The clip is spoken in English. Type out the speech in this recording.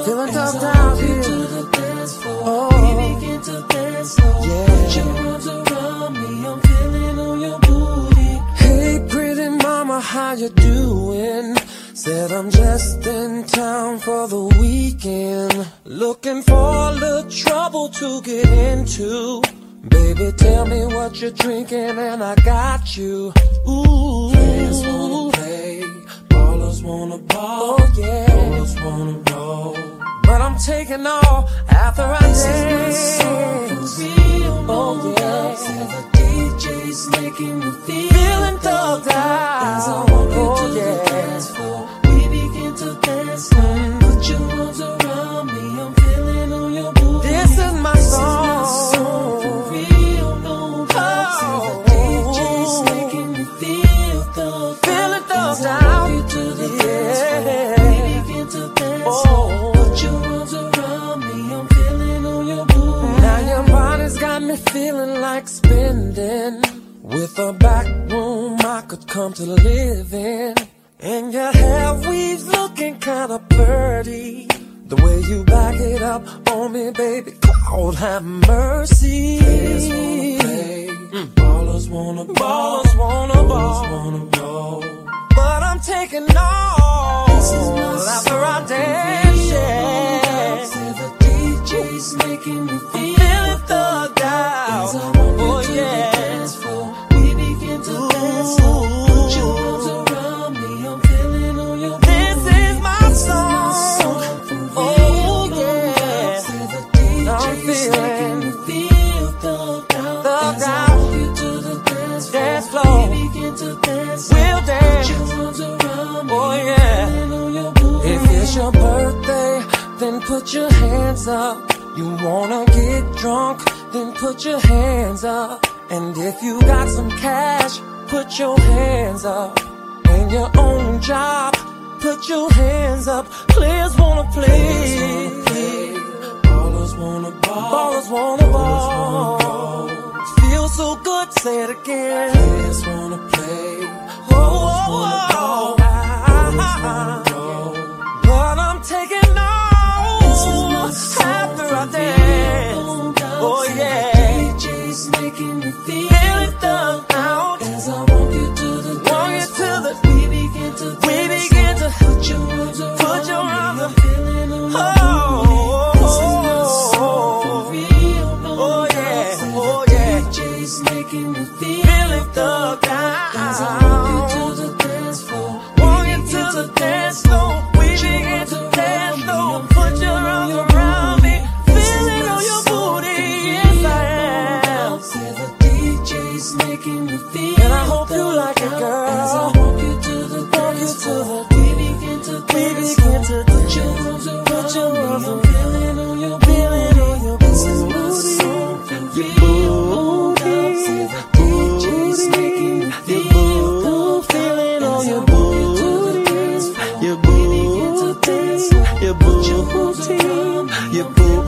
feeling thugged out here. To the dance floor, Oh, we begin to dance slow. yeah. Put your arms around me, I'm feeling on your booty. Hey, pretty mama, how you doing? Said I'm just in town for the weekend, looking for a little trouble to get into. Baby, tell me what you're drinking and I got you. Ooh, Fans wanna play, ballers wanna ball. oh yeah, Ballers wanna roll. but I'm taking all after I This is my song dance. for real, Oh no yeah, doubt. Say the DJ's making me feel feeling thugged as I out. walk Oh into the yeah, dance floor. We begin to dance slow. Put your arms around me, I'm feeling on your booty. this is my This is my song. song for real, no doubt. Say the DJ's making me feel thugged Feeling thugged as I walk out. into the dance floor. Yeah. We begin to dance slow. Oh. Put your arms around me, I'm feeling on your booty. Now your body's got me feeling like spending. With a back room I could come to live in. And your hair weaves looking kinda pretty. The way you back it up on me, baby, Lord have mercy. Players wanna play, ballers wanna ball. Ballers wanna ball, Ballers wanna roll. but I'm taking all This is my after I song dance, for real. yeah. Say the DJ's making me feel Feeling thugged out, as I walk oh into the yeah. dance floor. We begin to dance slow. Put your arms around me, I'm feeling on your booty. This is my song, oh yeah. Say the DJ's feeling making me feel thugged out. thugged As I out. walk you to the dance Dance floor. floor. We begin to dance We'll Put dance, your arms around me, oh I'm yeah. feeling on your booty. If it's your birthday, then put your hands up. You wanna get drunk, then put your hands up. And if you got some cash, put your hands up. And your own job, put your hands up. Players wanna play, Ballers wanna ball. ballers wanna ball. Feels so good, say it again. Players wanna play. Oh, oh, oh. Roll. But I'm taking all after I dance. Oh yeah, DJ's making me feel feeling thugged out. as I walk you to the Walk you dance to floor. the, We begin to we dance begin to, Put your arms around put your me, arms I'm up. feeling on your Oh, booty. This is my song for real, no oh doubt. yeah, Say oh the yeah, DJ's making me feel feeling thugged as I walk you out. to the dance floor. Walk you to the dance floor, we begin to dance slow. Put your arms around me, feeling on your booty. Yes I am. Say the DJ's making me feel And I hope you like it, as I girl. walk you to the dance floor. We begin to dance slow. Put your arms around me, I'm feeling on your booty. This is my song for real, no doubt. Say the DJ's making me feel Feeling on your as I walk you to the dance floor. your We begin to dance slow. your Put your arms around me, your I'm feeling